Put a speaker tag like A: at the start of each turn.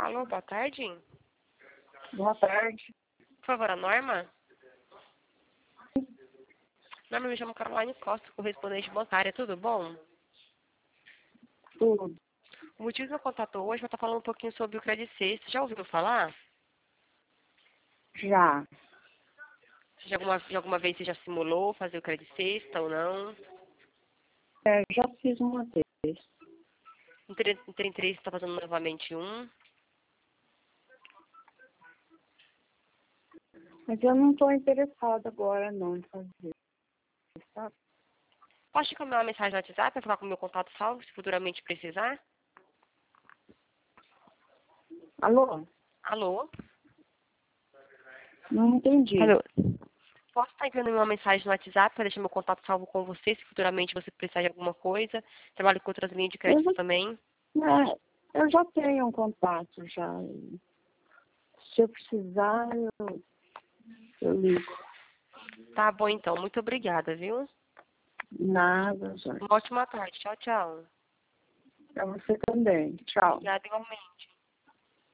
A: Alô, boa tarde.
B: Boa tarde.
A: Por favor, a Norma? Norma, me chamo Caroline Costa, correspondente bancária, tudo bom?
B: Tudo.
A: O motivo que eu contato hoje vai estar falando um pouquinho sobre o Credit Suisse. Você já ouviu falar?
B: Já.
A: De alguma vez você já simulou fazer o Credit Suisse ou não?
B: Já fiz uma vez.
A: No 33 você está fazendo novamente um.
B: Mas eu não estou interessada agora não em fazer. Sabe?
A: Posso te encaminhar uma mensagem no WhatsApp para falar com o meu contato salvo, se futuramente precisar?
B: Alô?
A: Alô?
B: Não entendi.
A: Alô? Posso estar enviando uma mensagem no WhatsApp para deixar meu contato salvo com você, se futuramente você precisar de alguma coisa. Trabalho com outras linhas de crédito também.
B: Eu já tenho um contato já. Se eu precisar, eu ligo.
A: Tá bom, então. Muito obrigada, viu?
B: Nada, já.
A: Uma ótima tarde. Tchau, tchau.
B: Pra você também. Tchau.
A: Obrigada igualmente.